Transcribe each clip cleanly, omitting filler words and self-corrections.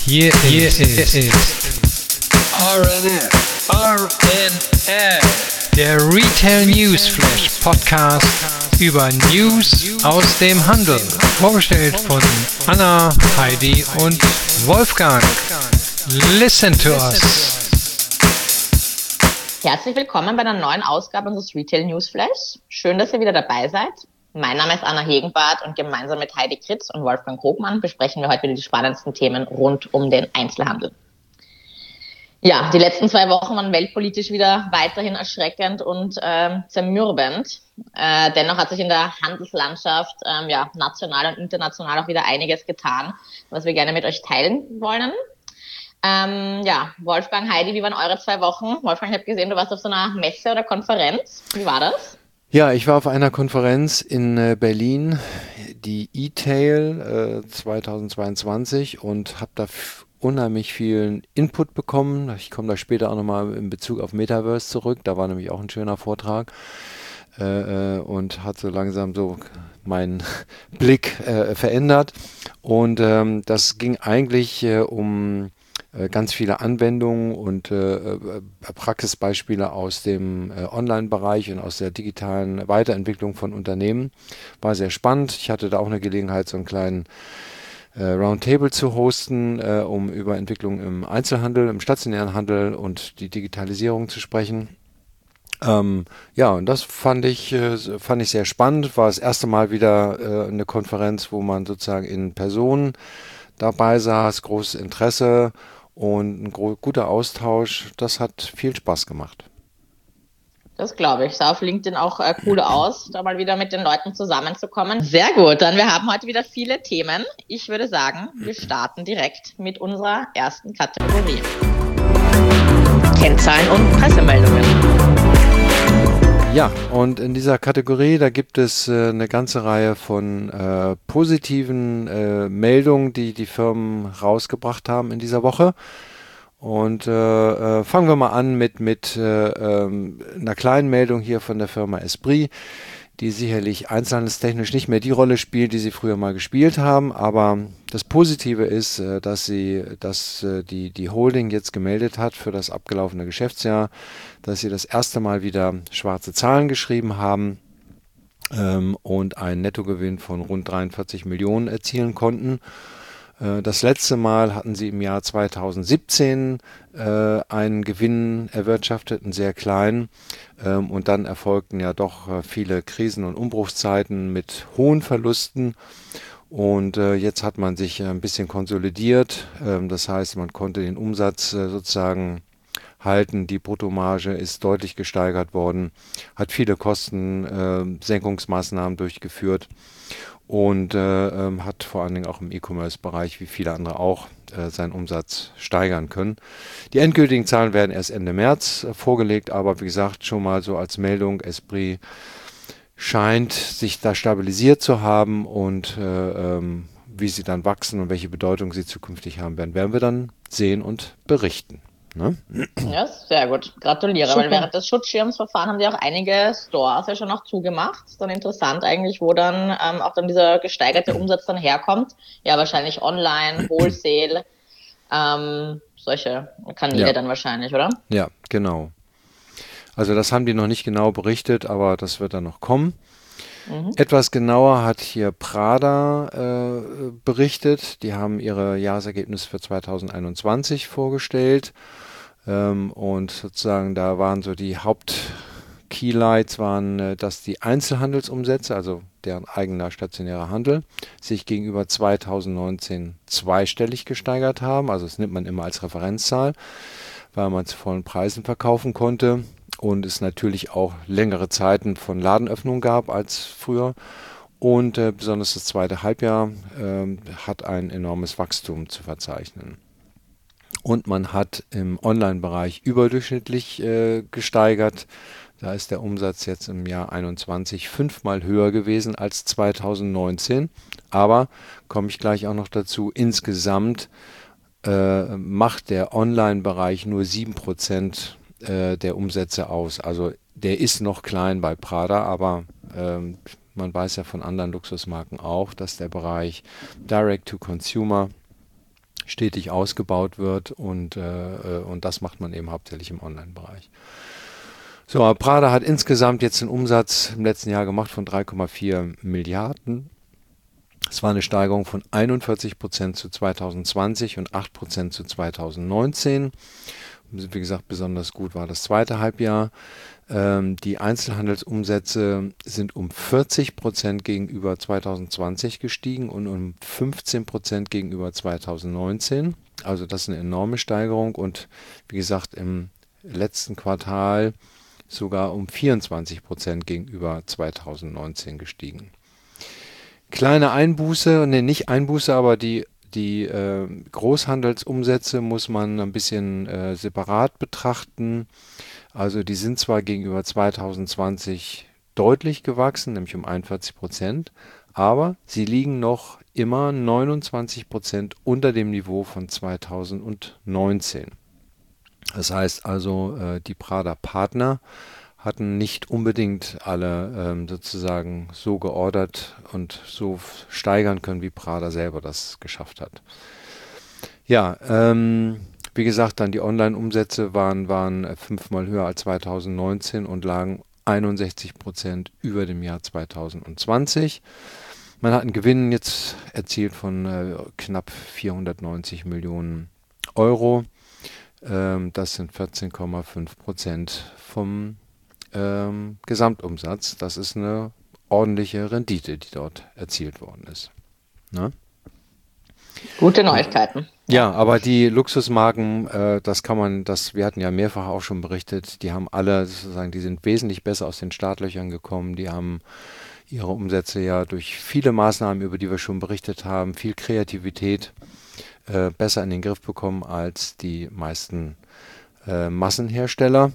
Hier ist RNF, der Retail News Flash Podcast über News aus dem Handel. Vorgestellt von Anna, Heidi und Wolfgang. Listen to us. Herzlich willkommen bei einer neuen Ausgabe unseres Retail News Flash. Schön, dass ihr wieder dabei seid. Mein Name ist Anna Hegenbart und gemeinsam mit Heidi Kritz und Wolfgang Krogmann besprechen wir heute wieder die spannendsten Themen rund um den Einzelhandel. Ja, die letzten 2 Wochen waren weltpolitisch wieder weiterhin erschreckend und zermürbend. Dennoch hat sich in der Handelslandschaft national und international auch wieder einiges getan, was wir gerne mit euch teilen wollen. Wolfgang, Heidi, wie waren eure 2 Wochen? Wolfgang, ich habe gesehen, du warst auf so einer Messe oder Konferenz. Wie war das? Ja, ich war auf einer Konferenz in Berlin, die E-Tail 2022 und habe da unheimlich vielen Input bekommen. Ich komme da später auch nochmal in Bezug auf Metaverse zurück. Da war nämlich auch ein schöner Vortrag und hat so langsam so meinen Blick verändert. Und das ging eigentlich um ganz viele Anwendungen und Praxisbeispiele aus dem Online-Bereich und aus der digitalen Weiterentwicklung von Unternehmen. War sehr spannend. Ich hatte da auch eine Gelegenheit, so einen kleinen Roundtable zu hosten, um über Entwicklung im Einzelhandel, im stationären Handel und die Digitalisierung zu sprechen. Und das fand ich sehr spannend. War das erste Mal wieder eine Konferenz, wo man sozusagen in Person dabei saß, großes Interesse und ein guter Austausch. Das hat viel Spaß gemacht. Das glaube ich. Sah auf LinkedIn auch cool aus, da mal wieder mit den Leuten zusammenzukommen. Sehr gut, dann wir haben heute wieder viele Themen. Ich würde sagen, wir starten direkt mit unserer ersten Kategorie. Kennzahlen und Pressemeldungen. Ja, und in dieser Kategorie, da gibt es eine ganze Reihe von positiven Meldungen, die die Firmen rausgebracht haben in dieser Woche. Und fangen wir mal an mit einer kleinen Meldung hier von der Firma Esprit, die sicherlich einzelhandelstechnisch nicht mehr die Rolle spielt, die sie früher mal gespielt haben. Aber das Positive ist, dass die Holding jetzt gemeldet hat für das abgelaufene Geschäftsjahr, dass sie das erste Mal wieder schwarze Zahlen geschrieben haben und einen Nettogewinn von rund 43 Millionen erzielen konnten. Das letzte Mal hatten sie im Jahr 2017 einen Gewinn erwirtschaftet, einen sehr kleinen. Und dann erfolgten ja doch viele Krisen- und Umbruchszeiten mit hohen Verlusten. Und jetzt hat man sich ein bisschen konsolidiert. Das heißt, man konnte den Umsatz sozusagen halten. Die Bruttomarge ist deutlich gesteigert worden, hat viele Kostensenkungsmaßnahmen durchgeführt. Und hat vor allen Dingen auch im E-Commerce-Bereich, wie viele andere auch, seinen Umsatz steigern können. Die endgültigen Zahlen werden erst Ende März vorgelegt, aber wie gesagt, schon mal so als Meldung, Esprit scheint sich da stabilisiert zu haben und wie sie dann wachsen und welche Bedeutung sie zukünftig haben werden wir dann sehen und berichten. Ne? Ja, sehr gut. Gratuliere, super. Weil während des Schutzschirmsverfahrens haben die auch einige Stores ja schon noch zugemacht. Ist dann interessant eigentlich, wo dann auch dann dieser gesteigerte Umsatz dann herkommt. Ja, wahrscheinlich online, Wholesale, solche Kanäle dann wahrscheinlich, oder? Ja, genau. Also das haben die noch nicht genau berichtet, aber das wird dann noch kommen. Etwas genauer hat hier Prada berichtet. Die haben ihre Jahresergebnisse für 2021 vorgestellt. Und sozusagen da waren so die Haupt-Keylights waren, dass die Einzelhandelsumsätze, also deren eigener stationärer Handel, sich gegenüber 2019 zweistellig gesteigert haben. Also das nimmt man immer als Referenzzahl, weil man zu vollen Preisen verkaufen konnte. Und es natürlich auch längere Zeiten von Ladenöffnung gab als früher. Und besonders das zweite Halbjahr hat ein enormes Wachstum zu verzeichnen. Und man hat im Online-Bereich überdurchschnittlich gesteigert. Da ist der Umsatz jetzt im Jahr 2021 5-mal höher gewesen als 2019. Aber, komme ich gleich auch noch dazu, insgesamt macht der Online-Bereich nur 7% der Umsätze aus. Also der ist noch klein bei Prada, aber man weiß ja von anderen Luxusmarken auch, dass der Bereich Direct to Consumer stetig ausgebaut wird und das macht man eben hauptsächlich im Online-Bereich. So, Prada hat insgesamt jetzt einen Umsatz im letzten Jahr gemacht von 3,4 Milliarden. Es war eine Steigerung von 41% zu 2020 und 8% zu 2019. Wie gesagt, besonders gut war das zweite Halbjahr. Die Einzelhandelsumsätze sind um 40% gegenüber 2020 gestiegen und um 15% gegenüber 2019. Also das ist eine enorme Steigerung und wie gesagt im letzten Quartal sogar um 24% gegenüber 2019 gestiegen. Kleine Einbuße, nicht Einbuße, aber die Großhandelsumsätze muss man ein bisschen separat betrachten. Also die sind zwar gegenüber 2020 deutlich gewachsen, nämlich um 41%, aber sie liegen noch immer 29% unter dem Niveau von 2019. Das heißt also, die Prada-Partner hatten nicht unbedingt alle sozusagen so geordert und so steigern können, wie Prada selber das geschafft hat. Ja, wie gesagt, dann die Online-Umsätze waren 5-mal höher als 2019 und lagen 61% über dem Jahr 2020. Man hat einen Gewinn jetzt erzielt von knapp 490 Millionen Euro. Das sind 14,5% vom Gesamtumsatz. Das ist eine ordentliche Rendite, die dort erzielt worden ist. Ne? Gute Neuigkeiten. Ja, aber die Luxusmarken, wir hatten ja mehrfach auch schon berichtet, die haben alle sozusagen, die sind wesentlich besser aus den Startlöchern gekommen, die haben ihre Umsätze ja durch viele Maßnahmen, über die wir schon berichtet haben, viel Kreativität besser in den Griff bekommen als die meisten Massenhersteller.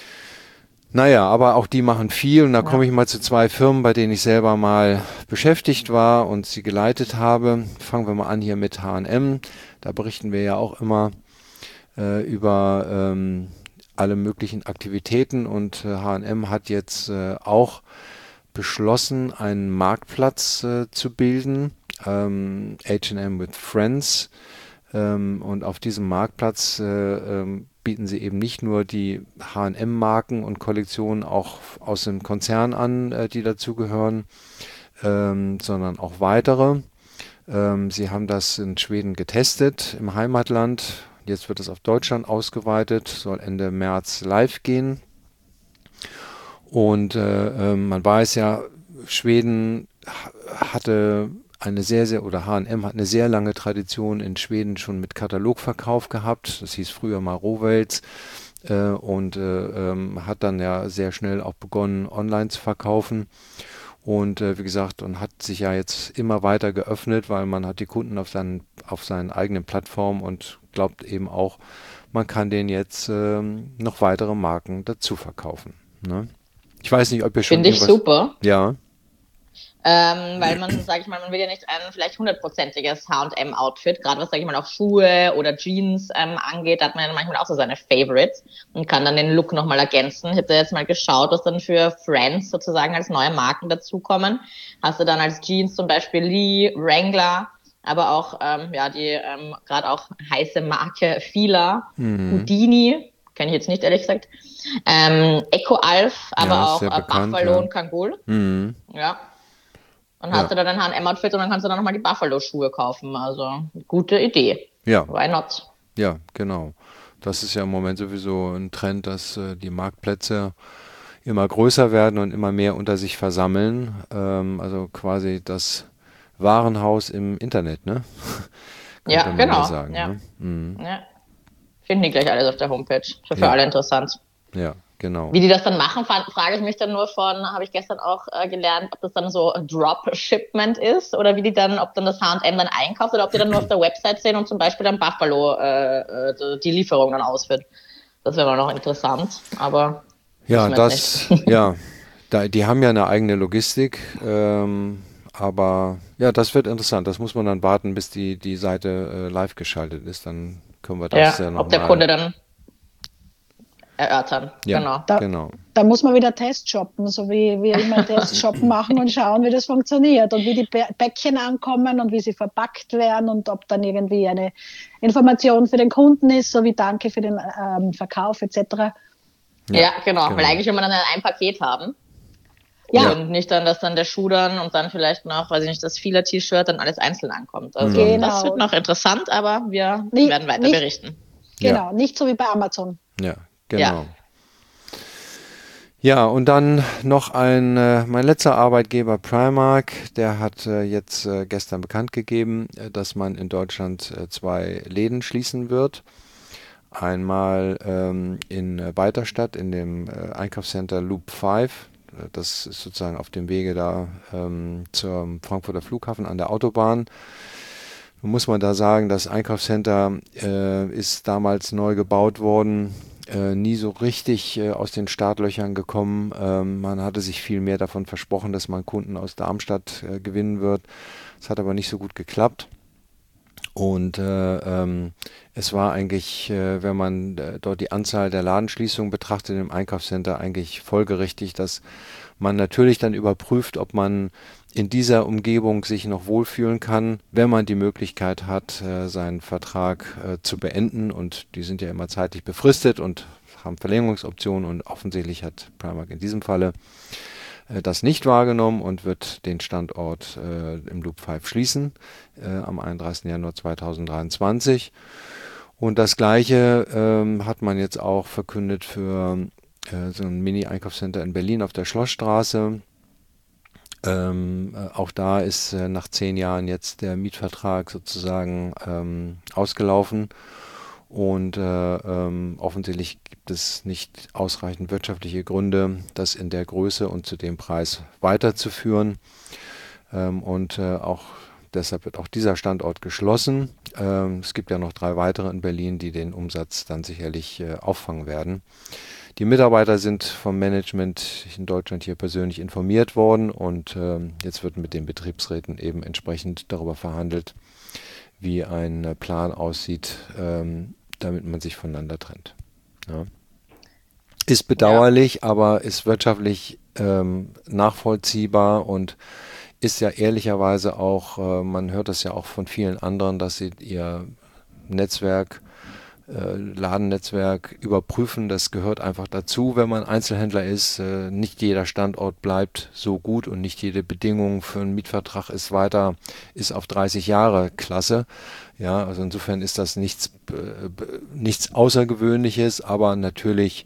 Naja, aber auch die machen viel und da komme ich mal zu 2 Firmen, bei denen ich selber mal beschäftigt war und sie geleitet habe. Fangen wir mal an hier mit H&M. Da berichten wir ja auch immer über alle möglichen Aktivitäten und H&M hat jetzt auch beschlossen, einen Marktplatz zu bilden, H&M with Friends. Und auf diesem Marktplatz bieten sie eben nicht nur die H&M-Marken und Kollektionen auch aus dem Konzern an, die dazugehören, sondern auch weitere. Sie haben das in Schweden getestet, im Heimatland. Jetzt wird es auf Deutschland ausgeweitet, soll Ende März live gehen. Und man weiß ja, Schweden hatte oder H&M hat eine sehr lange Tradition in Schweden schon mit Katalogverkauf gehabt. Das hieß früher mal Rowells und hat dann ja sehr schnell auch begonnen, online zu verkaufen. Und wie gesagt, und hat sich ja jetzt immer weiter geöffnet, weil man hat die Kunden auf seinen eigenen Plattformen und glaubt eben auch, man kann denen jetzt noch weitere Marken dazu verkaufen. Ne? Ich weiß nicht, ob ihr schon Finde ich super. Ja. Weil man, sage ich mal, man will ja nicht ein vielleicht 100%iges H&M-Outfit, gerade was, sage ich mal, auch Schuhe oder Jeans angeht, da hat man ja manchmal auch so seine Favorites und kann dann den Look nochmal ergänzen. Ich habe da jetzt mal geschaut, was dann für Friends sozusagen als neue Marken dazukommen. Hast du dann als Jeans zum Beispiel Lee, Wrangler, aber auch die gerade auch heiße Marke Fila, Houdini, kenne ich jetzt nicht, ehrlich gesagt, Eco Alf, aber auch bekannt, Buffalo und Kangol. Ja. Und hast du dann ein H&M-Outfit und dann kannst du dann nochmal die Buffalo-Schuhe kaufen. Also, gute Idee. Ja. Why not? Ja, genau. Das ist ja im Moment sowieso ein Trend, dass die Marktplätze immer größer werden und immer mehr unter sich versammeln. Also quasi das Warenhaus im Internet, ne? Ja, genau. Sagen, ja. Ne? Ja. Finden die gleich alles auf der Homepage. Für alle interessant. Ja, genau. Wie die das dann machen, frage ich mich dann nur habe ich gestern auch gelernt, ob das dann so Drop-Shipment ist oder ob dann das H&M dann einkauft oder ob die dann nur auf der Website sehen und zum Beispiel dann Buffalo die Lieferung dann ausführt. Das wäre mal noch interessant, aber die haben ja eine eigene Logistik, aber ja, das wird interessant. Das muss man dann warten, bis die Seite live geschaltet ist, dann können wir das ja noch ob der Kunde dann erörtern. Ja, Genau. genau. Da muss man wieder Test shoppen, so wie wir immer Test shoppen machen und schauen, wie das funktioniert und wie die Päckchen ankommen und wie sie verpackt werden und ob dann irgendwie eine Information für den Kunden ist, so wie Danke für den Verkauf etc. Ja, genau. Weil eigentlich will man dann ein Paket haben. Ja. Und nicht dann, dass dann der Schuh dann und dann vielleicht noch, weiß ich nicht, das Fila-T-Shirt dann alles einzeln ankommt. Also das wird noch interessant, aber wir werden weiter berichten. Genau, nicht so wie bei Amazon. Ja, genau. Ja, und dann noch mein letzter Arbeitgeber Primark, der hat jetzt gestern bekannt gegeben, dass man in Deutschland 2 Läden schließen wird. Einmal in Weiterstadt in dem Einkaufscenter Loop 5. Das ist sozusagen auf dem Wege da zum Frankfurter Flughafen an der Autobahn. Nun muss man da sagen, das Einkaufscenter ist damals neu gebaut worden, nie so richtig aus den Startlöchern gekommen. Man hatte sich viel mehr davon versprochen, dass man Kunden aus Darmstadt gewinnen wird. Es hat aber nicht so gut geklappt. Und es war eigentlich, wenn man dort die Anzahl der Ladenschließungen betrachtet im Einkaufscenter, eigentlich folgerichtig, dass man natürlich dann überprüft, ob man in dieser Umgebung sich noch wohlfühlen kann, wenn man die Möglichkeit hat, seinen Vertrag zu beenden. Und die sind ja immer zeitlich befristet und haben Verlängerungsoptionen. Und offensichtlich hat Primark in diesem Falle das nicht wahrgenommen und wird den Standort im Loop 5 schließen am 31. Januar 2023. Und das Gleiche hat man jetzt auch verkündet für so ein Mini-Einkaufscenter in Berlin auf der Schlossstraße. Auch da ist nach 10 Jahren jetzt der Mietvertrag sozusagen ausgelaufen. Und offensichtlich gibt es nicht ausreichend wirtschaftliche Gründe, das in der Größe und zu dem Preis weiterzuführen. Auch deshalb wird auch dieser Standort geschlossen. Es gibt ja noch 3 weitere in Berlin, die den Umsatz dann sicherlich auffangen werden. Die Mitarbeiter sind vom Management in Deutschland hier persönlich informiert worden und jetzt wird mit den Betriebsräten eben entsprechend darüber verhandelt, wie ein Plan aussieht, damit man sich voneinander trennt. Ja. Ist bedauerlich, aber ist wirtschaftlich nachvollziehbar und ist ja ehrlicherweise auch, man hört das ja auch von vielen anderen, dass sie ihr Netzwerk, Ladennetzwerk überprüfen. Das gehört einfach dazu, wenn man Einzelhändler ist. Nicht jeder Standort bleibt so gut und nicht jede Bedingung für einen Mietvertrag ist auf 30 Jahre klasse. Ja, also insofern ist das nichts Außergewöhnliches, aber natürlich,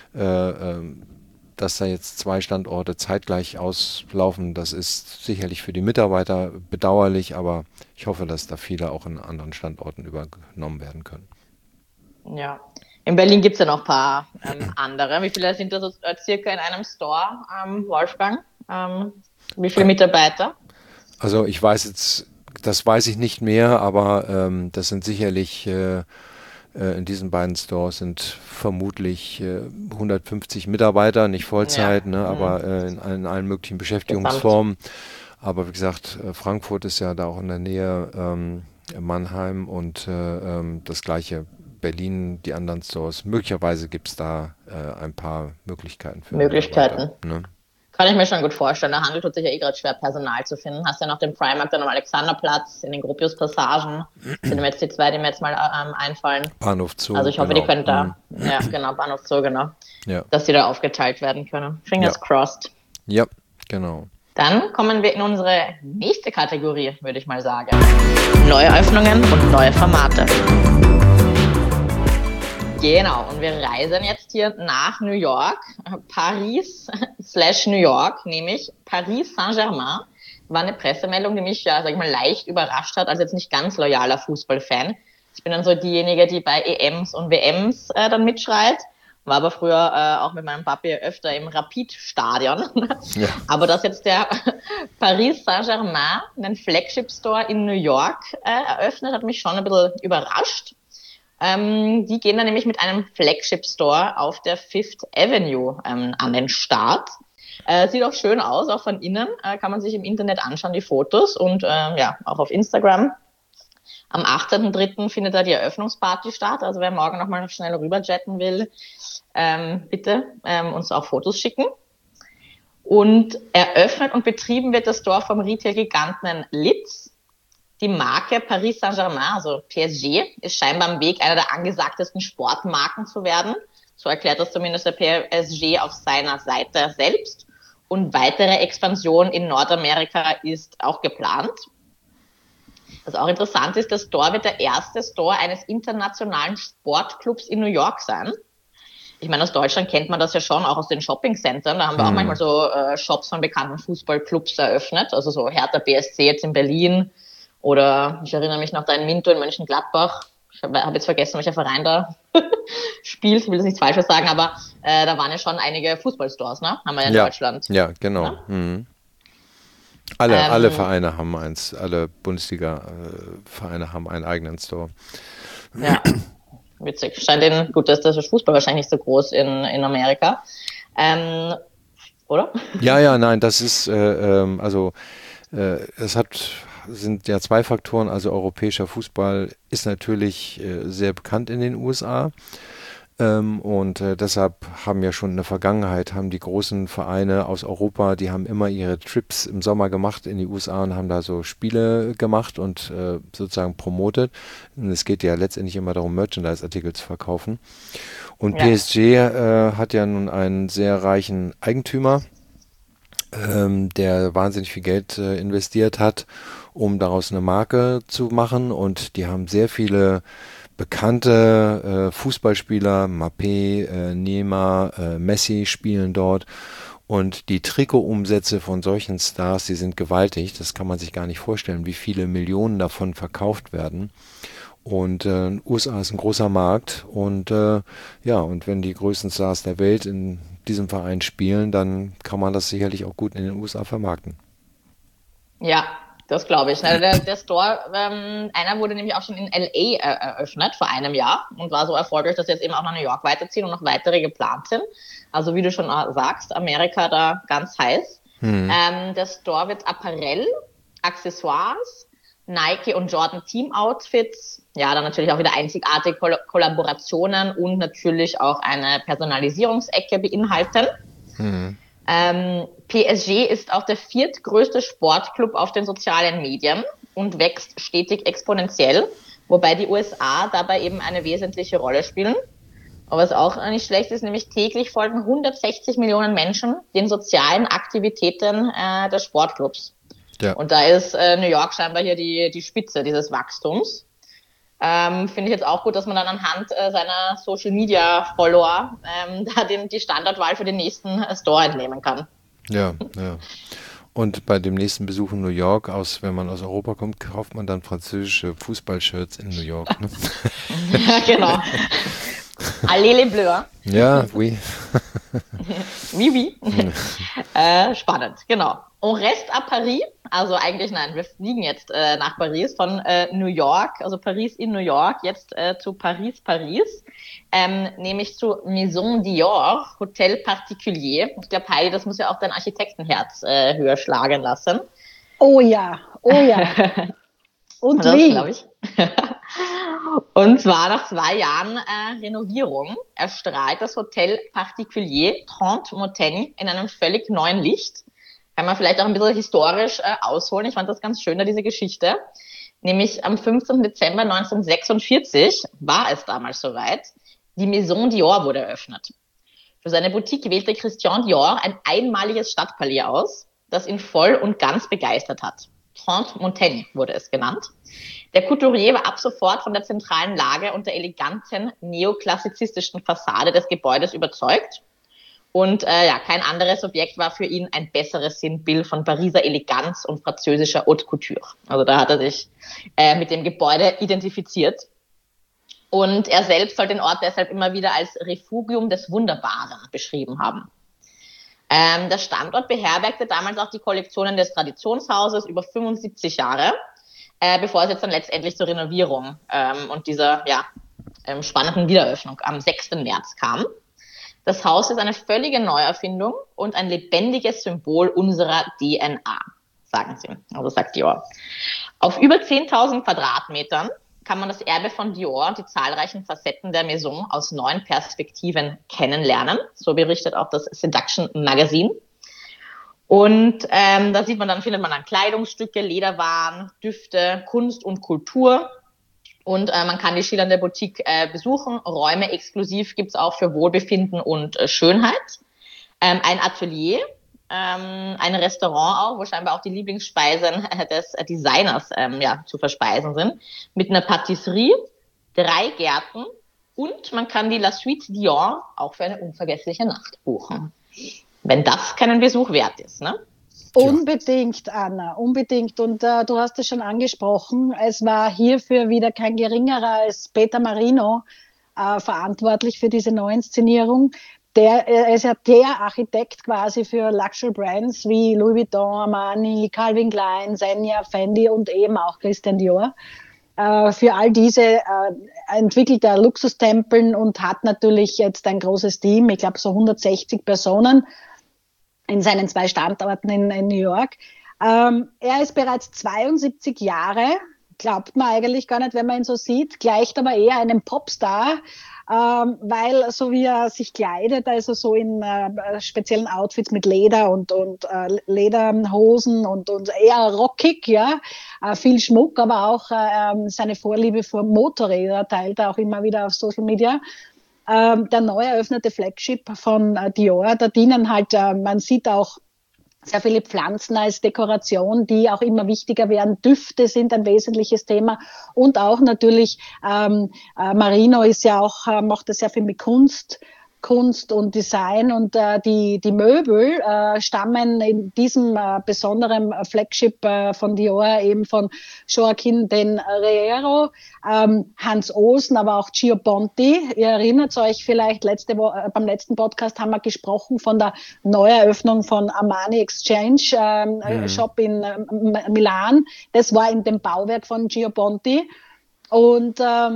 dass da jetzt 2 Standorte zeitgleich auslaufen, das ist sicherlich für die Mitarbeiter bedauerlich, aber ich hoffe, dass da viele auch in anderen Standorten übernommen werden können. Ja, in Berlin gibt es ja noch ein paar andere. Wie viele sind da so circa in einem Store, Wolfgang? Wie viele Mitarbeiter? Also ich weiß jetzt, das weiß ich nicht mehr, aber das sind sicherlich in diesen beiden Stores sind vermutlich 150 Mitarbeiter, nicht Vollzeit, ne, aber in allen möglichen Beschäftigungsformen. Aber wie gesagt, Frankfurt ist ja da auch in der Nähe, Mannheim und das gleiche Berlin, die anderen Stores. Möglicherweise gibt es da ein paar Möglichkeiten für Möglichkeiten. Ne? Kann ich mir schon gut vorstellen. Der Handel tut sich ja gerade schwer, Personal zu finden. Hast ja noch den Primark dann am Alexanderplatz, in den Gropius-Passagen. Sind jetzt die 2, die mir jetzt mal einfallen. Bahnhof Zoo. Also ich hoffe, die können da, ja genau, Bahnhof Zoo, genau. Ja. Dass die da aufgeteilt werden können. Fingers crossed. Ja, genau. Dann kommen wir in unsere nächste Kategorie, würde ich mal sagen. Neue Öffnungen und neue Formate. Genau, und wir reisen jetzt hier nach New York, Paris/New York, nämlich Paris Saint-Germain. War eine Pressemeldung, die mich ja, sag ich mal, leicht überrascht hat, als jetzt nicht ganz loyaler Fußballfan. Ich bin dann so diejenige, die bei EMs und WMs dann mitschreit. War aber früher auch mit meinem Papi öfter im Rapid-Stadion. Ja. Aber dass jetzt der Paris Saint-Germain einen Flagship-Store in New York eröffnet, hat mich schon ein bisschen überrascht. Die gehen dann nämlich mit einem Flagship-Store auf der Fifth Avenue an den Start. Sieht auch schön aus, auch von innen. Kann man sich im Internet anschauen, die Fotos und ja, auch auf Instagram. Am 18.03. findet da die Eröffnungsparty statt. Also wer morgen nochmal schnell rüberjetten will, bitte uns auch Fotos schicken. Und eröffnet und betrieben wird das Store vom Retail-Giganten Litz. Die Marke Paris Saint-Germain, also PSG, ist scheinbar am Weg, einer der angesagtesten Sportmarken zu werden. So erklärt das zumindest der PSG auf seiner Seite selbst. Und weitere Expansion in Nordamerika ist auch geplant. Was auch interessant ist, der Store wird der erste Store eines internationalen Sportclubs in New York sein. Ich meine, aus Deutschland kennt man das ja schon, auch aus den Shoppingcentern. Da haben wir auch manchmal so Shops von bekannten Fußballclubs eröffnet. Also so Hertha BSC jetzt in Berlin oder ich erinnere mich noch da in Minto in Mönchengladbach. Ich habe jetzt vergessen, welcher Verein da spielt. Ich will jetzt nichts Falsches sagen, aber da waren ja schon einige Fußballstores, ne? Haben wir ja in Deutschland. Ja, genau. Ja? Mhm. Alle Vereine haben eins. Alle Bundesliga-Vereine haben einen eigenen Store. Ja. Witzig. Gut, das ist Fußball wahrscheinlich nicht so groß in Amerika. Oder? Ja, nein, das ist, sind ja zwei Faktoren. Also europäischer Fußball ist natürlich sehr bekannt in den USA. Und deshalb haben ja schon in der Vergangenheit, haben die großen Vereine aus Europa, die haben immer ihre Trips im Sommer gemacht in die USA und haben da so Spiele gemacht und sozusagen promotet. Und es geht ja letztendlich immer darum, Merchandise-Artikel zu verkaufen. Und PSG hat ja nun einen sehr reichen Eigentümer, der wahnsinnig viel Geld investiert hat, um daraus eine Marke zu machen. Und die haben sehr viele bekannte Fußballspieler, Mbappé, Neymar, Messi spielen dort und die Trikotumsätze von solchen Stars, die sind gewaltig, das kann man sich gar nicht vorstellen, wie viele Millionen davon verkauft werden. Und USA ist ein großer Markt und und wenn die größten Stars der Welt in diesem Verein spielen, dann kann man das sicherlich auch gut in den USA vermarkten. Ja, das glaube ich. Also der Store, einer wurde nämlich auch schon in LA eröffnet vor einem Jahr und war so erfolgreich, dass sie jetzt eben auch nach New York weiterziehen und noch weitere geplant sind. Also wie du schon sagst, Amerika da ganz heiß. Der Store wird Apparel, Accessoires, Nike und Jordan Team Outfits, ja, dann natürlich auch wieder einzigartige Kollaborationen und natürlich auch eine Personalisierungsecke beinhalten. PSG ist auch der viertgrößte Sportclub auf den sozialen Medien und wächst stetig exponentiell, wobei die USA dabei eben eine wesentliche Rolle spielen. Aber was auch nicht schlecht ist, nämlich täglich folgen 160 Millionen Menschen den sozialen Aktivitäten des Sportclubs. Ja. Und da ist New York scheinbar hier die Spitze dieses Wachstums. Finde ich jetzt auch gut, dass man dann anhand seiner Social-Media-Follower da die Standortwahl für den nächsten Store entnehmen kann. Ja. Und bei dem nächsten Besuch in New York, wenn man aus Europa kommt, kauft man dann französische Fußballshirts in New York. Ne? Ja, genau. Allez les Bleus. Ja, oui. Oui. Spannend, genau. On reste à Paris, also eigentlich nein, wir fliegen jetzt nach Paris von New York, also Paris in New York, jetzt zu Paris, nämlich zu Maison Dior, Hotel Particulier. Ich glaube, Heidi, das muss ja auch dein Architektenherz höher schlagen lassen. Oh ja. Und das wie? Glaube ich. Und zwar nach 2 Jahren Renovierung erstrahlt das Hotel Particulier 30 Montaigne in einem völlig neuen Licht. Kann man vielleicht auch ein bisschen historisch ausholen. Ich fand das ganz schön, diese Geschichte. Nämlich am 15. Dezember 1946 war es damals soweit. Die Maison Dior wurde eröffnet. Für seine Boutique wählte Christian Dior ein einmaliges Stadtpalais aus, das ihn voll und ganz begeistert hat. 30 Montaigne wurde es genannt. Der Couturier war ab sofort von der zentralen Lage und der eleganten neoklassizistischen Fassade des Gebäudes überzeugt. Und kein anderes Objekt war für ihn ein besseres Sinnbild von Pariser Eleganz und französischer Haute Couture. Also da hat er sich mit dem Gebäude identifiziert. Und er selbst soll den Ort deshalb immer wieder als Refugium des Wunderbaren beschrieben haben. Der Standort beherbergte damals auch die Kollektionen des Traditionshauses über 75 Jahre, bevor es jetzt dann letztendlich zur Renovierung und dieser spannenden Wiedereröffnung am 6. März kam. Das Haus ist eine völlige Neuerfindung und ein lebendiges Symbol unserer DNA, sagen sie. Also sagt Dior. Auf über 10.000 Quadratmetern kann man das Erbe von Dior und die zahlreichen Facetten der Maison aus 9 Perspektiven kennenlernen. So berichtet auch das Seduction Magazine. Und da findet man dann Kleidungsstücke, Lederwaren, Düfte, Kunst und Kultur. Und man kann die schillernde Boutique besuchen. Räume exklusiv gibt's auch für Wohlbefinden und Schönheit. Ein Atelier, ein Restaurant auch, wo scheinbar auch die Lieblingsspeisen des Designers zu verspeisen sind. Mit einer Patisserie, 3 Gärten und man kann die La Suite Dior auch für eine unvergessliche Nacht buchen. Wenn das keinen Besuch wert ist, ne? Unbedingt, Anna, unbedingt. Und du hast es schon angesprochen, es war hierfür wieder kein geringerer als Peter Marino verantwortlich für diese Neuinszenierung. Er ist ja der Architekt quasi für Luxury Brands wie Louis Vuitton, Armani, Calvin Klein, Zegna, Fendi und eben auch Christian Dior. Für all diese entwickelt er Luxustempeln und hat natürlich jetzt ein großes Team, ich glaube so 160 Personen in seinen 2 Standorten in New York. Er ist bereits 72 Jahre, glaubt man eigentlich gar nicht, wenn man ihn so sieht, gleicht aber eher einem Popstar, weil so wie er sich kleidet, also so in speziellen Outfits mit Leder und Lederhosen und eher rockig, ja, viel Schmuck, aber auch seine Vorliebe für Motorräder teilt er auch immer wieder auf Social Media. Der neu eröffnete Flagship von Dior, da dienen halt, man sieht auch sehr viele Pflanzen als Dekoration, die auch immer wichtiger werden. Düfte sind ein wesentliches Thema und auch natürlich Marino ist ja auch, macht das sehr viel mit Kunst und Design und die Möbel stammen in diesem besonderen Flagship von Dior eben von Joaquin den Riero, Hans Osen, aber auch Gio Ponti. Ihr erinnert euch vielleicht, beim letzten Podcast haben wir gesprochen von der Neueröffnung von Armani Exchange Shop in Milan. Das war in dem Bauwerk von Gio Ponti. Und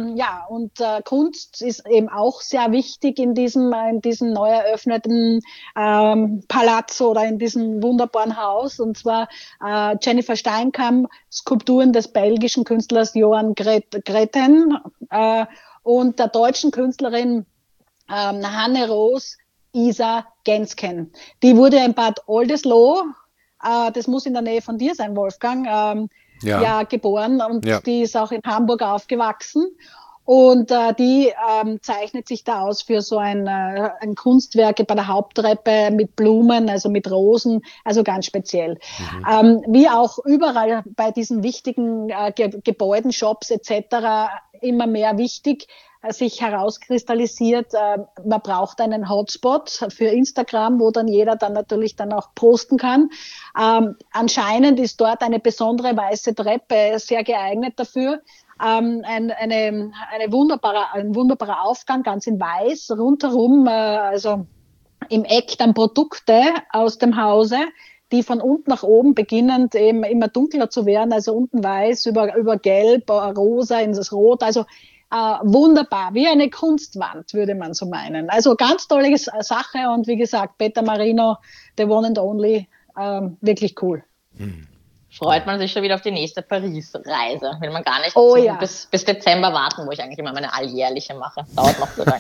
Kunst ist eben auch sehr wichtig in diesem neu eröffneten Palazzo oder in diesem wunderbaren Haus. Und zwar Jennifer Steinkamp, Skulpturen des belgischen Künstlers Johan Greten und der deutschen Künstlerin Hanne-Rose Isa Gensken. Die wurde in Bad Oldesloe, das muss in der Nähe von dir sein, Wolfgang, geboren und die ist auch in Hamburg aufgewachsen und die zeichnet sich da aus für so ein Kunstwerk bei der Haupttreppe mit Blumen, also mit Rosen, also ganz speziell. Wie auch überall bei diesen wichtigen Gebäuden, Shops etc. immer mehr wichtig, sich herauskristallisiert, man braucht einen Hotspot für Instagram, wo dann jeder dann natürlich dann auch posten kann. Anscheinend ist dort eine besondere weiße Treppe sehr geeignet dafür. Ein wunderbarer Aufgang, ganz in weiß, rundherum, also im Eck dann Produkte aus dem Hause, die von unten nach oben beginnend eben immer dunkler zu werden, also unten weiß, über gelb, rosa, in das Rot, also wunderbar, wie eine Kunstwand, würde man so meinen. Also ganz tolle Sache und wie gesagt, Peter Marino, the one and only, wirklich cool. Freut man sich schon wieder auf die nächste Paris-Reise. Will man gar nicht bis Dezember warten, wo ich eigentlich immer meine alljährliche mache. Dauert noch so lange.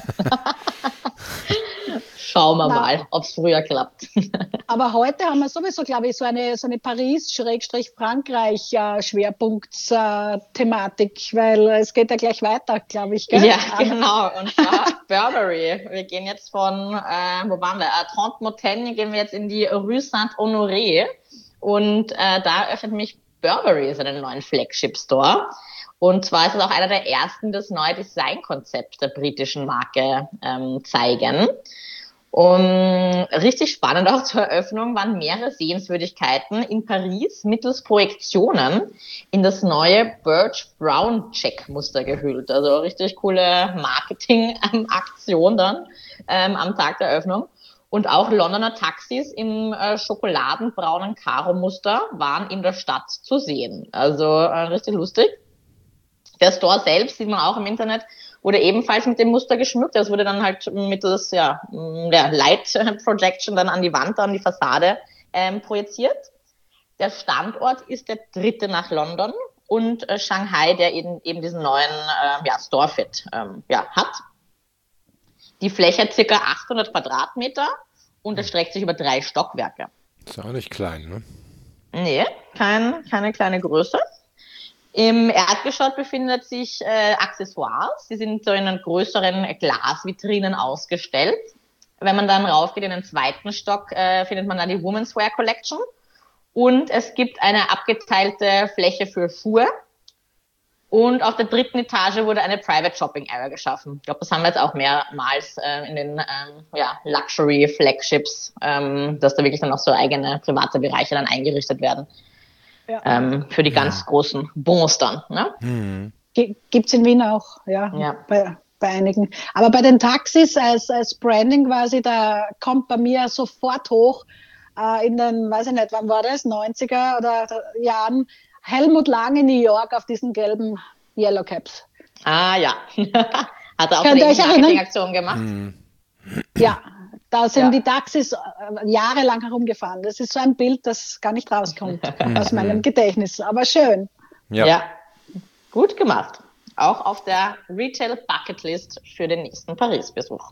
Schauen wir mal, ob es früher klappt. Aber heute haben wir sowieso, glaube ich, so eine Paris-Schwerpunkt-Thematik, weil es geht ja gleich weiter, glaube ich. Gell? Ja, genau. Und zwar Burberry. Wir gehen jetzt von, wo waren wir? 30 Montaigne gehen wir jetzt in die Rue Saint-Honoré. Und da öffnet nämlich Burberry seinen neuen Flagship-Store. Und zwar ist es auch einer der ersten, das neue Designkonzept der britischen Marke zeigen. Und richtig spannend auch zur Eröffnung waren mehrere Sehenswürdigkeiten in Paris mittels Projektionen in das neue Birch Brown Check-Muster gehüllt. Also richtig coole Marketing-Aktion dann am Tag der Eröffnung. Und auch Londoner Taxis im schokoladenbraunen Karo-Muster waren in der Stadt zu sehen. Also richtig lustig. Der Store selbst, sieht man auch im Internet, wurde ebenfalls mit dem Muster geschmückt. Das wurde dann halt mittels Light Projection dann an die Wand, an die Fassade projiziert. Der Standort ist der 3. nach London und Shanghai, der eben diesen neuen Storefit hat. Die Fläche hat ca. 800 Quadratmeter und erstreckt sich über 3 Stockwerke. Ist auch nicht klein, ne? Nee, keine kleine Größe. Im Erdgeschoss befindet sich Accessoires. Die sind so in größeren Glasvitrinen ausgestellt. Wenn man dann raufgeht in den 2. Stock, findet man dann die Women's Wear Collection. Und es gibt eine abgeteilte Fläche für Schuhe. Und auf der 3. Etage wurde eine Private Shopping Area geschaffen. Ich glaube, das haben wir jetzt auch mehrmals in den Luxury Flagships, dass da wirklich dann auch so eigene private Bereiche dann eingerichtet werden. Ja. Für die ganz großen Bons dann. Ne? Gibt es in Wien auch, bei einigen. Aber bei den Taxis als Branding quasi, da kommt bei mir sofort hoch, in den, weiß ich nicht, wann war das, 90er oder Jahren, Helmut Lang in New York auf diesen gelben Yellow Caps. Ah ja, hat er auch eine Marketingaktion gemacht? Ja, da sind die Taxis jahrelang herumgefahren. Das ist so ein Bild, das gar nicht rauskommt aus meinem Gedächtnis, aber schön. Ja, gut gemacht. Auch auf der Retail Bucketlist für den nächsten Paris-Besuch.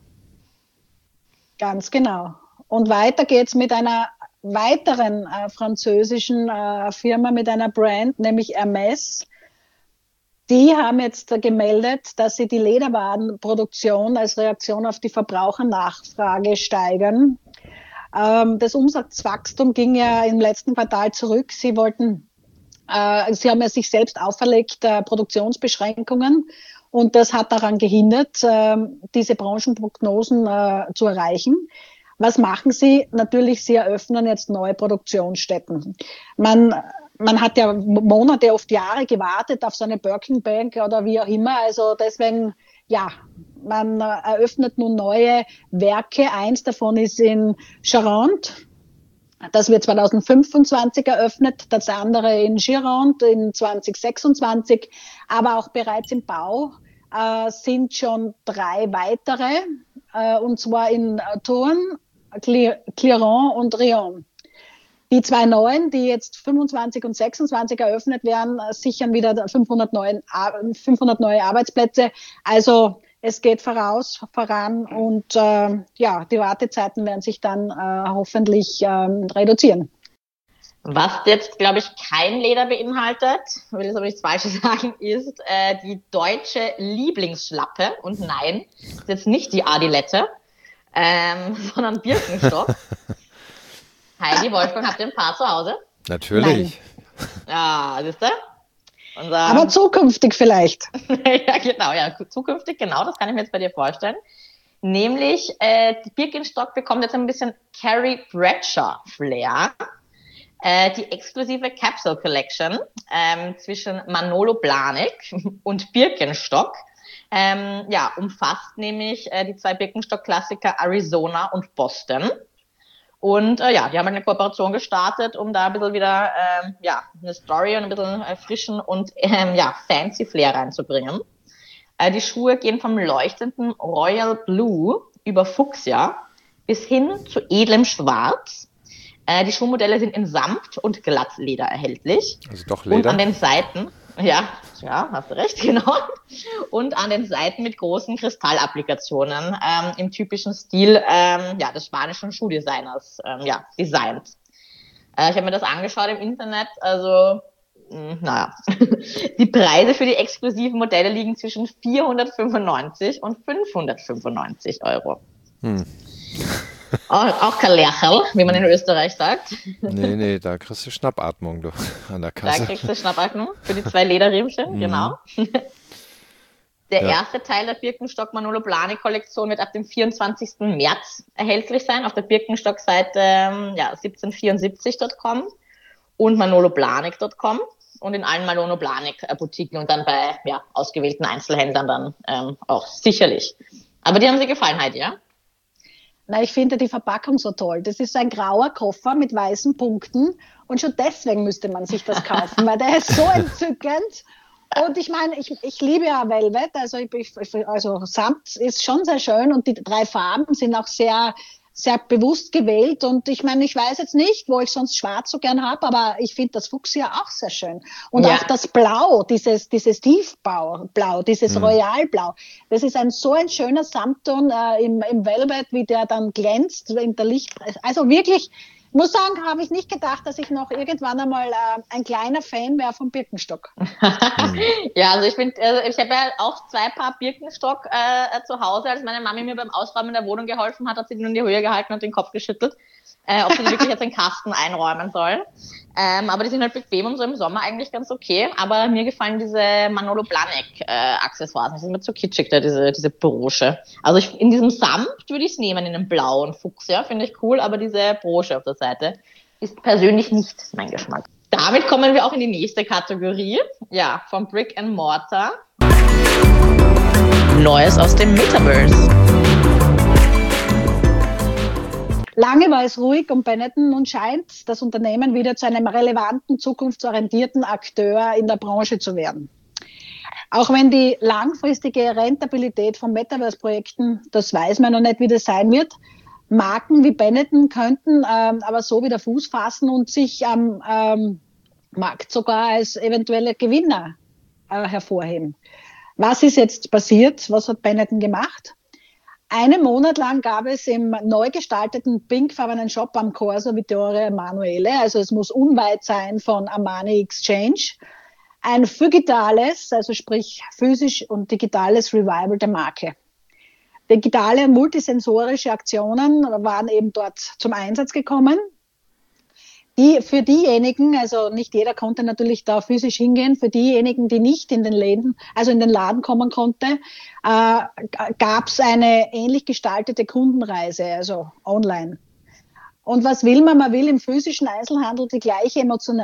Ganz genau. Und weiter geht's mit einer weiteren französischen Firma, mit einer Brand, nämlich Hermès. Die haben jetzt gemeldet, dass sie die Lederwarenproduktion als Reaktion auf die Verbrauchernachfrage steigern. Das Umsatzwachstum ging ja im letzten Quartal zurück. Sie haben ja sich selbst auferlegt, Produktionsbeschränkungen. Und das hat daran gehindert, diese Branchenprognosen zu erreichen. Was machen sie? Natürlich, sie eröffnen jetzt neue Produktionsstätten. Man hat ja Monate, oft Jahre gewartet auf so eine Birkin Bank oder wie auch immer. Also deswegen, man eröffnet nun neue Werke. Eins davon ist in Charente. Das wird 2025 eröffnet. Das andere in Gironde in 2026. Aber auch bereits im Bau sind schon 3 weitere. Und zwar in Tours, Clermont und Riom. Die 2 neuen, die jetzt 25 und 26 eröffnet werden, sichern wieder 500 neue Arbeitsplätze. Also es geht voran und die Wartezeiten werden sich dann hoffentlich reduzieren. Was jetzt, glaube ich, kein Leder beinhaltet, will jetzt aber nichts Falsches sagen, ist die deutsche Lieblingsschlappe. Und nein, ist jetzt nicht die Adilette, sondern Birkenstock. Heidi, Wolfgang, habt ihr ein paar zu Hause? Natürlich. Nein. Ja, siehst du? Aber zukünftig vielleicht. Ja, genau, zukünftig, genau, das kann ich mir jetzt bei dir vorstellen. Nämlich, die Birkenstock bekommt jetzt ein bisschen Carrie Bradshaw-Flair. Die exklusive Capsule Collection zwischen Manolo Blahnik und Birkenstock umfasst nämlich die 2 Birkenstock-Klassiker Arizona und Boston. Und die haben eine Kooperation gestartet, um da ein bisschen wieder eine Story und ein bisschen frischen und fancy Flair reinzubringen. Die Schuhe gehen vom leuchtenden Royal Blue über Fuchsia bis hin zu edlem Schwarz. Die Schuhmodelle sind in Samt und Glattleder erhältlich. Also doch Leder. Und an den Seiten, hast du recht, genau. Und an den Seiten mit großen Kristallapplikationen im typischen Stil des spanischen Schuhdesigners designt. Ich habe mir das angeschaut im Internet, also die Preise für die exklusiven Modelle liegen zwischen 495 und 595 Euro. Auch kein Lercherl, wie man in Österreich sagt. Nee, da kriegst du Schnappatmung du, an der Kasse. Da kriegst du Schnappatmung für die 2 Lederriemchen, genau. Der erste Teil der Birkenstock Manolo Blahnik-Kollektion wird ab dem 24. März erhältlich sein, auf der Birkenstock-Seite 1774.com und manoloblahnik.com und in allen Manolo Blahnik-Boutiquen und dann bei ausgewählten Einzelhändlern dann auch sicherlich. Aber die haben Sie gefallen, Heidi, ja? Na, ich finde die Verpackung so toll. Das ist ein grauer Koffer mit weißen Punkten und schon deswegen müsste man sich das kaufen, weil der ist so entzückend. Und ich meine, ich liebe ja Velvet, also Samt ist schon sehr schön und die 3 Farben sind auch sehr sehr bewusst gewählt. Und ich meine, ich weiß jetzt nicht, wo ich sonst schwarz so gern habe, aber ich finde das Fuchsia auch sehr schön. Und auch das Blau, dieses Tiefblau, dieses Royalblau, das ist so ein schöner Samtton im Velvet, wie der dann glänzt in der Licht. Also wirklich, ich muss sagen, habe ich nicht gedacht, dass ich noch irgendwann einmal ein kleiner Fan wäre vom Birkenstock. Ja, also ich finde, ich habe ja auch 2 Paar Birkenstock zu Hause. Als meine Mami mir beim Ausräumen der Wohnung geholfen hat, hat sie die nur in die Höhe gehalten und den Kopf geschüttelt, ob sie die wirklich jetzt in den Kasten einräumen soll. Aber die sind halt bequem und so im Sommer eigentlich ganz okay. Aber mir gefallen diese Manolo Blahnik Accessoires. Das ist mir zu kitschig, da diese Brosche. Also in diesem Samt würde ich es nehmen, in einem blauen Fuchs, ja, finde ich cool. Aber diese Brosche auf der Seite ist persönlich nicht mein Geschmack. Damit kommen wir auch in die nächste Kategorie. Ja, von Brick and Mortar. Neues aus dem Metaverse. Lange war es ruhig um Benetton. Nun scheint das Unternehmen wieder zu einem relevanten, zukunftsorientierten Akteur in der Branche zu werden. Auch wenn die langfristige Rentabilität von Metaverse-Projekten, das weiß man noch nicht, wie das sein wird. Marken wie Benetton könnten aber so wieder Fuß fassen und sich am Markt sogar als eventuelle Gewinner hervorheben. Was ist jetzt passiert? Was hat Benetton gemacht? Einen Monat lang gab es im neu gestalteten pinkfarbenen Shop am Corso Vittorio Emanuele, also es muss unweit sein von Armani Exchange, ein phygitales, also sprich physisch und digitales Revival der Marke. Digitale und multisensorische Aktionen waren eben dort zum Einsatz gekommen. Für diejenigen, also nicht jeder konnte natürlich da physisch hingehen, für diejenigen, die nicht in den Laden kommen konnte, gab es eine ähnlich gestaltete Kundenreise, also online. Und was will man? Man will im physischen Einzelhandel das gleiche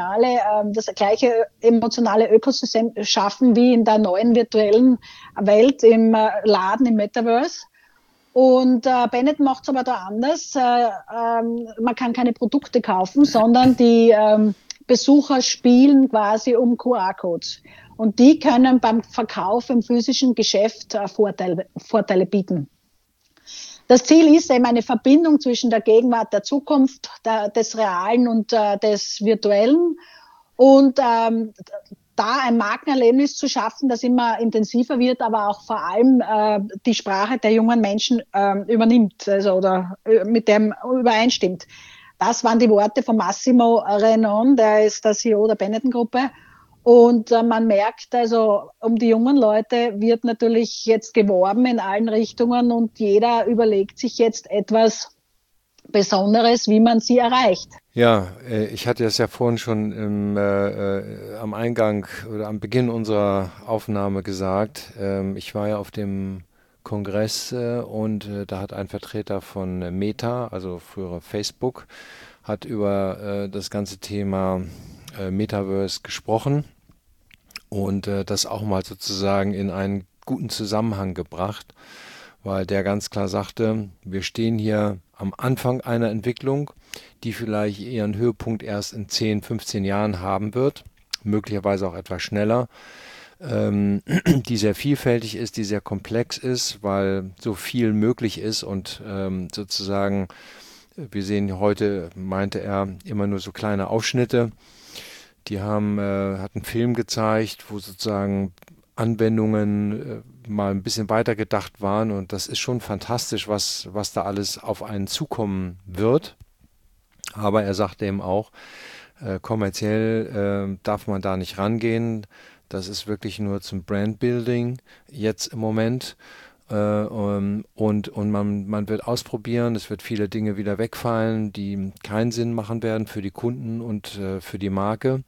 emotionale Ökosystem schaffen wie in der neuen virtuellen Welt im Laden, im Metaverse. Und Benetton macht es aber da anders. Man kann keine Produkte kaufen, sondern die Besucher spielen quasi um QR-Codes. Und die können beim Verkauf im physischen Geschäft Vorteile bieten. Das Ziel ist eben eine Verbindung zwischen der Gegenwart, der Zukunft, des Realen und des Virtuellen. Und da ein Markenerlebnis zu schaffen, das immer intensiver wird, aber auch vor allem die Sprache der jungen Menschen übernimmt, also oder mit dem übereinstimmt. Das waren die Worte von Massimo Renon, der ist der CEO der Benetton-Gruppe. Und man merkt also, um die jungen Leute wird natürlich jetzt geworben in allen Richtungen und jeder überlegt sich jetzt etwas Besonderes, wie man sie erreicht. Ja, ich hatte es ja vorhin schon am Eingang oder am Beginn unserer Aufnahme gesagt. Ich war ja auf dem Kongress und da hat ein Vertreter von Meta, also früher Facebook, hat über das ganze Thema Metaverse gesprochen und das auch mal sozusagen in einen guten Zusammenhang gebracht, weil der ganz klar sagte, wir stehen hier am Anfang einer Entwicklung, die vielleicht ihren Höhepunkt erst in 10, 15 Jahren haben wird, möglicherweise auch etwas schneller, die sehr vielfältig ist, die sehr komplex ist, weil so viel möglich ist und sozusagen, wir sehen heute, meinte er, immer nur so kleine Ausschnitte. Die hat einen Film gezeigt, wo sozusagen Anwendungen mal ein bisschen weiter gedacht waren und das ist schon fantastisch, was da alles auf einen zukommen wird. Aber er sagte eben auch, kommerziell darf man da nicht rangehen. Das ist wirklich nur zum Brandbuilding jetzt im Moment. Und man wird ausprobieren, es wird viele Dinge wieder wegfallen, die keinen Sinn machen werden für die Kunden und für die Marke.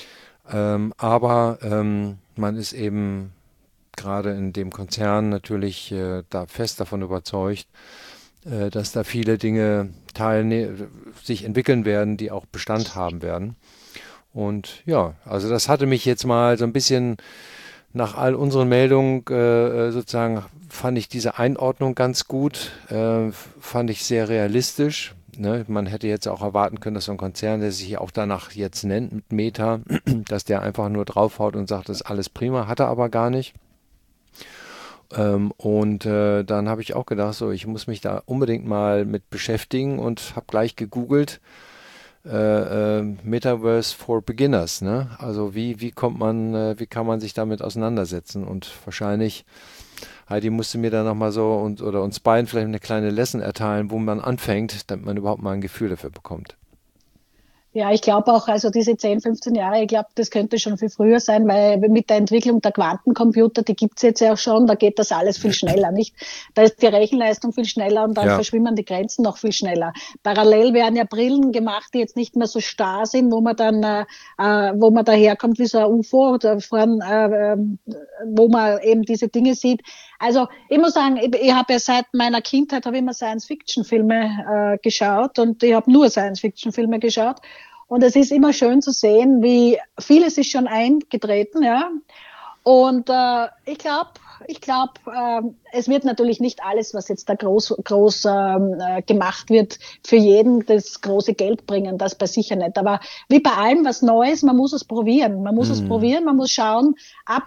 Aber man ist eben gerade in dem Konzern natürlich da fest davon überzeugt, dass da viele Dinge sich entwickeln werden, die auch Bestand haben werden. Und ja, also das hatte mich jetzt mal so ein bisschen nach all unseren Meldungen sozusagen, fand ich diese Einordnung ganz gut, fand ich sehr realistisch. Ne? Man hätte jetzt auch erwarten können, dass so ein Konzern, der sich auch danach jetzt nennt, mit Meta, dass der einfach nur draufhaut und sagt, das ist alles prima, hat er aber gar nicht. Dann habe ich auch gedacht, so, ich muss mich da unbedingt mal mit beschäftigen und habe gleich gegoogelt, Metaverse for Beginners, ne? Also wie kann man sich damit auseinandersetzen? Und wahrscheinlich, Heidi musste mir da nochmal oder uns beiden vielleicht eine kleine Lesson erteilen, wo man anfängt, damit man überhaupt mal ein Gefühl dafür bekommt. Ja, ich glaube auch, also diese 10, 15 Jahre, ich glaube, das könnte schon viel früher sein, weil mit der Entwicklung der Quantencomputer, die gibt's jetzt ja auch schon, da geht das alles viel schneller, nicht? Da ist die Rechenleistung viel schneller und dann verschwimmen die Grenzen noch viel schneller. Parallel werden ja Brillen gemacht, die jetzt nicht mehr so starr sind, wo man daherkommt wie so ein UFO oder wo man eben diese Dinge sieht. Also ich muss sagen, ich habe ja seit meiner Kindheit immer Science-Fiction-Filme geschaut und ich habe nur Science-Fiction-Filme geschaut. Und es ist immer schön zu sehen, wie vieles ist schon eingetreten, ja. Und ich glaube, es wird natürlich nicht alles, was jetzt da groß gemacht wird, für jeden das große Geld bringen, das bei sicher nicht. Aber wie bei allem was Neues, man muss es probieren. Man muss man muss schauen,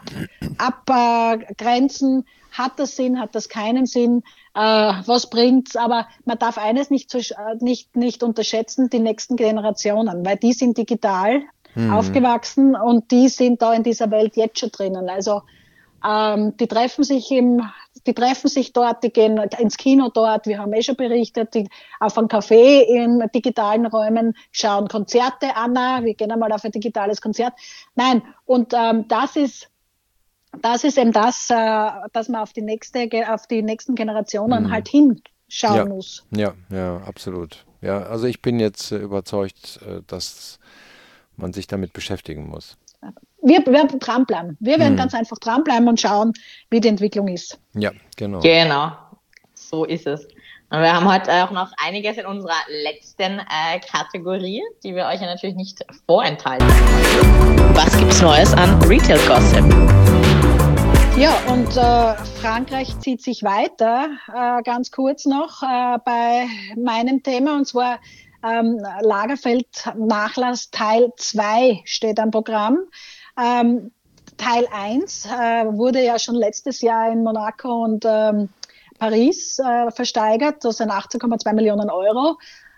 Grenzen, hat das Sinn, hat das keinen Sinn, was bringt's? Aber man darf eines nicht unterschätzen, die nächsten Generationen, weil die sind digital aufgewachsen und die sind da in dieser Welt jetzt schon drinnen. Also die treffen sich dort, die gehen ins Kino dort, wir haben schon berichtet, die auf ein Café in digitalen Räumen, schauen Konzerte an, wir gehen einmal auf ein digitales Konzert. Nein, und das ist eben das, dass man auf die nächsten Generationen halt hinschauen muss. Ja, absolut. Ja, also ich bin jetzt überzeugt, dass man sich damit beschäftigen muss. Wir werden dranbleiben. Wir werden ganz einfach dranbleiben und schauen, wie die Entwicklung ist. Ja, genau. Genau, so ist es. Und wir haben heute auch noch einiges in unserer letzten Kategorie, die wir euch ja natürlich nicht vorenthalten wollen. Was gibt's Neues an Retail Gossip? Ja, und Frankreich zieht sich weiter, ganz kurz noch bei meinem Thema, und zwar Lagerfeld-Nachlass Teil 2 steht am Programm. Teil 1 wurde ja schon letztes Jahr in Monaco und Paris versteigert, das sind 18,2 Millionen Euro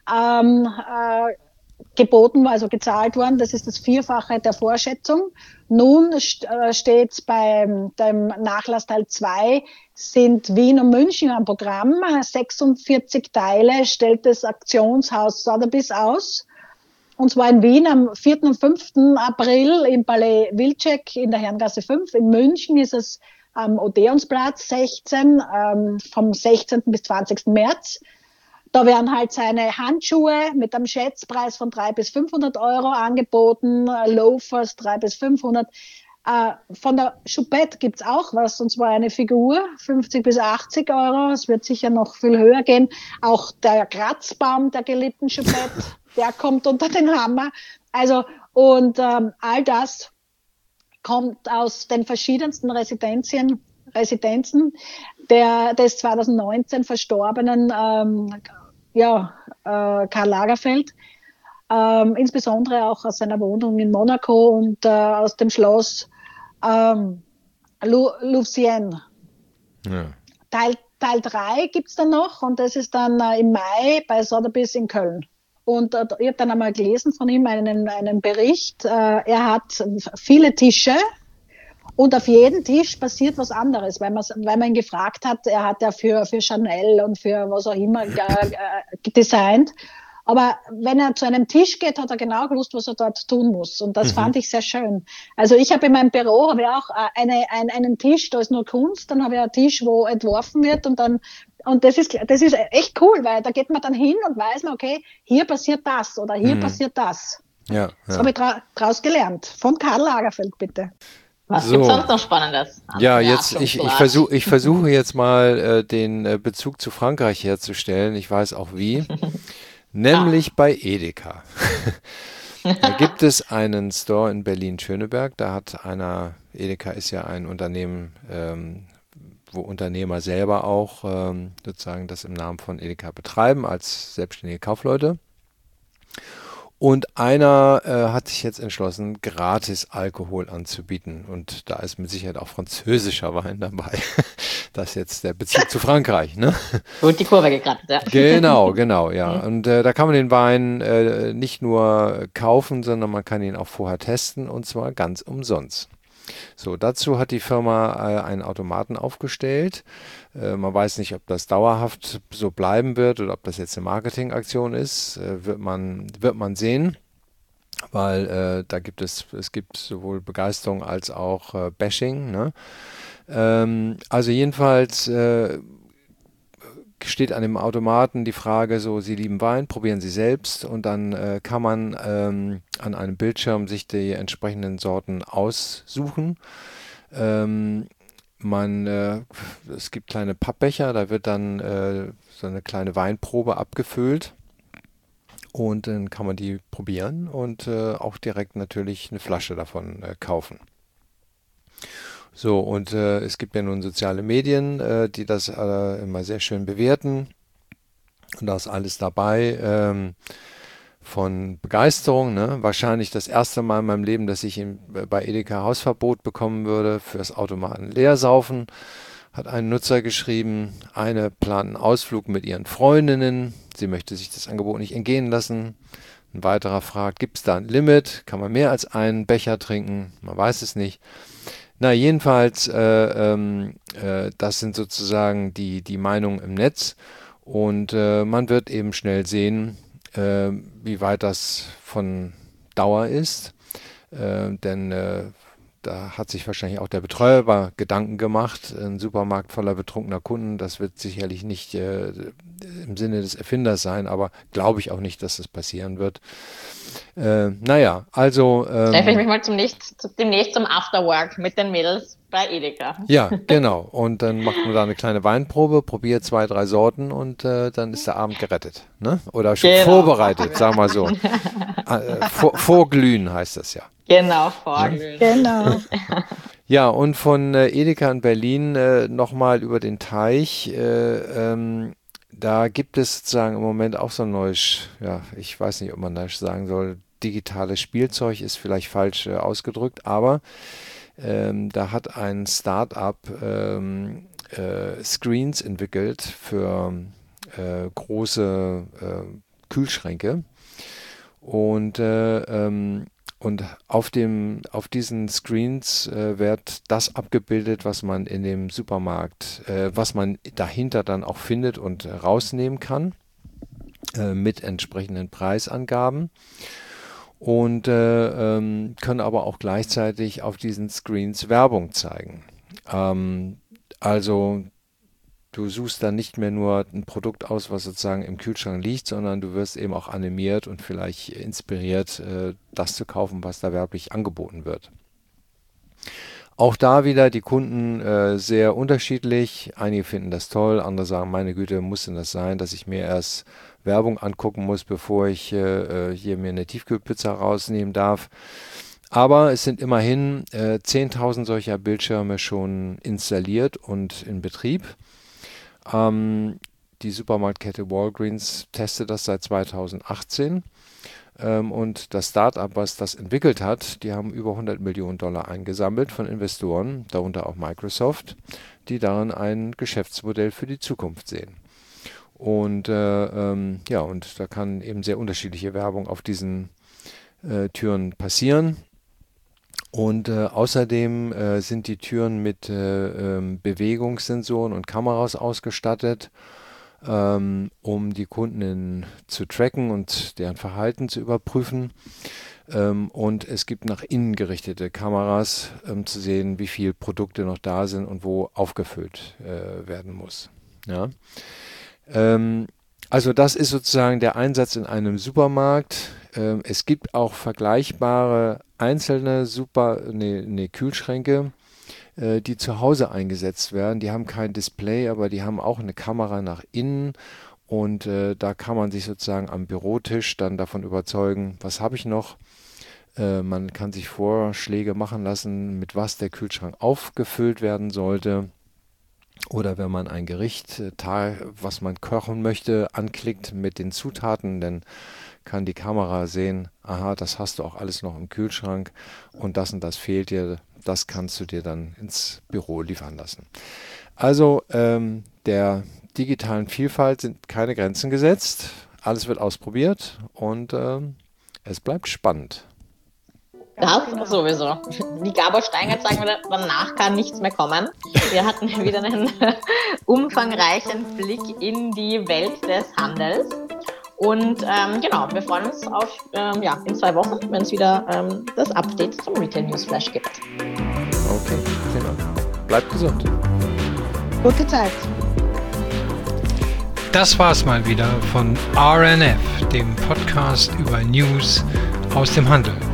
geboten, also gezahlt worden. Das ist das Vierfache der Vorschätzung. Nun steht beim dem Nachlass Teil 2 sind Wien und München am Programm. 46 Teile stellt das Auktionshaus Sotheby's aus. Und zwar in Wien am 4. und 5. April im Palais Wilczek in der Herrengasse 5. In München ist es am Odeonsplatz 16, vom 16. bis 20. März. Da werden halt seine Handschuhe mit einem Schätzpreis von 300 bis 500 Euro angeboten, Loafers 300 bis 500. Von der Choupette gibt's auch was, und zwar eine Figur, 50 bis 80 Euro. Es wird sicher noch viel höher gehen. Auch der Kratzbaum der geliebten Choupette, der kommt unter den Hammer. Also, und all das kommt aus den verschiedensten Residenzen des 2019 verstorbenen Karl Lagerfeld, insbesondere auch aus seiner Wohnung in Monaco und aus dem Schloss Louvciennes. Ja. Teil 3 gibt's dann noch, und das ist dann im Mai bei Sotheby's in Köln. Und ich habe dann einmal gelesen von ihm einen Bericht. Er hat viele Tische, und auf jedem Tisch passiert was anderes, weil man ihn gefragt hat. Er hat ja für Chanel und für was auch immer designt. Aber wenn er zu einem Tisch geht, hat er genau gewusst, was er dort tun muss. Und das fand ich sehr schön. Also ich habe in meinem Büro auch einen Tisch, da ist nur Kunst. Dann habe ich einen Tisch, wo entworfen wird, und das ist echt cool, weil da geht man dann hin und weiß man, okay, hier passiert das oder hier passiert das. Ja. Das habe ich draus gelernt. Von Karl Lagerfeld, bitte. Was gibt's sonst noch Spannendes? Ja, jetzt ich versuche jetzt mal den Bezug zu Frankreich herzustellen. Ich weiß auch wie. Nämlich bei Edeka. Da gibt es einen Store in Berlin-Schöneberg. Da hat Edeka ist ja ein Unternehmen, wo Unternehmer selber auch sozusagen das im Namen von Edeka betreiben als selbstständige Kaufleute. Und einer hat sich jetzt entschlossen, gratis Alkohol anzubieten. Und da ist mit Sicherheit auch französischer Wein dabei. Das ist jetzt der Bezug zu Frankreich, ne? Gut die Kurve gekratzt, ja. Genau, ja. Und da kann man den Wein nicht nur kaufen, sondern man kann ihn auch vorher testen und zwar ganz umsonst. So, dazu hat die Firma einen Automaten aufgestellt. Man weiß nicht, ob das dauerhaft so bleiben wird oder ob das jetzt eine Marketingaktion ist. Wird man sehen, weil es gibt sowohl Begeisterung als auch Bashing, ne? Also jedenfalls steht an dem Automaten die Frage so, Sie lieben Wein, probieren Sie selbst und dann kann man an einem Bildschirm sich die entsprechenden Sorten aussuchen. Es gibt kleine Pappbecher, da wird dann so eine kleine Weinprobe abgefüllt und dann kann man die probieren und auch direkt natürlich eine Flasche davon kaufen. So, und es gibt ja nun soziale Medien, die das immer sehr schön bewerten. Und da ist alles dabei, von Begeisterung, ne? Wahrscheinlich das erste Mal in meinem Leben, dass ich bei Edeka Hausverbot bekommen würde fürs Automaten Leersaufen. Hat ein Nutzer geschrieben, eine plant einen Ausflug mit ihren Freundinnen. Sie möchte sich das Angebot nicht entgehen lassen. Ein weiterer fragt, gibt es da ein Limit? Kann man mehr als einen Becher trinken? Man weiß es nicht. Na, jedenfalls, das sind sozusagen die Meinungen im Netz und man wird eben schnell sehen, wie weit das von Dauer ist, denn da hat sich wahrscheinlich auch der Betreuer Gedanken gemacht. Ein Supermarkt voller betrunkener Kunden, das wird sicherlich nicht im Sinne des Erfinders sein, aber glaube ich auch nicht, dass das passieren wird. Naja, also... Treffe ich mich mal demnächst zum Afterwork mit den Mädels bei Edeka. Ja, genau. Und dann macht man da eine kleine Weinprobe, probiert 2, 3 Sorten und dann ist der Abend gerettet. Ne? Oder schon vorbereitet, sagen wir so. Vorglühen heißt das ja. Genau, vorglühen. Genau. Ja, und von Edeka in Berlin nochmal über den Teich. Da gibt es sozusagen im Moment auch so ein neues, ja, ich weiß nicht, ob man das sagen soll, digitales Spielzeug ist vielleicht falsch ausgedrückt, aber da hat ein Start-up Screens entwickelt für große Kühlschränke und auf diesen Screens wird das abgebildet, was man in dem Supermarkt, was man dahinter dann auch findet und rausnehmen kann, mit entsprechenden Preisangaben. Und können aber auch gleichzeitig auf diesen Screens Werbung zeigen. Also du suchst dann nicht mehr nur ein Produkt aus, was sozusagen im Kühlschrank liegt, sondern du wirst eben auch animiert und vielleicht inspiriert, das zu kaufen, was da werblich angeboten wird. Auch da wieder die Kunden sehr unterschiedlich. Einige finden das toll, andere sagen, meine Güte, muss denn das sein, dass ich mir erst Werbung angucken muss, bevor ich hier mir eine Tiefkühlpizza rausnehmen darf. Aber es sind immerhin 10.000 solcher Bildschirme schon installiert und in Betrieb. Die Supermarktkette Walgreens testet das seit 2018. Und das Start-up, was das entwickelt hat, die haben über $100 Millionen eingesammelt von Investoren, darunter auch Microsoft, die darin ein Geschäftsmodell für die Zukunft sehen. Und ja, und da kann eben sehr unterschiedliche Werbung auf diesen Türen passieren. Und außerdem sind die Türen mit Bewegungssensoren und Kameras ausgestattet, um die Kunden zu tracken und deren Verhalten zu überprüfen. Und es gibt nach innen gerichtete Kameras, zu sehen, wie viele Produkte noch da sind und wo aufgefüllt werden muss. Ja. Also das ist sozusagen der Einsatz in einem Supermarkt. Es gibt auch vergleichbare einzelne Kühlschränke, die zu Hause eingesetzt werden. Die haben kein Display, aber die haben auch eine Kamera nach innen und da kann man sich sozusagen am Bürotisch dann davon überzeugen, was habe ich noch. Man kann sich Vorschläge machen lassen, mit was der Kühlschrank aufgefüllt werden sollte. Oder wenn man ein Gericht, was man kochen möchte, anklickt mit den Zutaten, dann kann die Kamera sehen, aha, das hast du auch alles noch im Kühlschrank und das fehlt dir, das kannst du dir dann ins Büro liefern lassen. Also der digitalen Vielfalt sind keine Grenzen gesetzt, alles wird ausprobiert und es bleibt spannend. Das sowieso. Wie Gabor Steingart sagen würde, danach kann nichts mehr kommen. Wir hatten wieder einen umfangreichen Blick in die Welt des Handels. Und genau, wir freuen uns auf in 2 Wochen, wenn es wieder das Update zum Retail Newsflash gibt. Okay, prima. Bleibt gesund. Gute Zeit. Das war's mal wieder von RNF, dem Podcast über News aus dem Handel.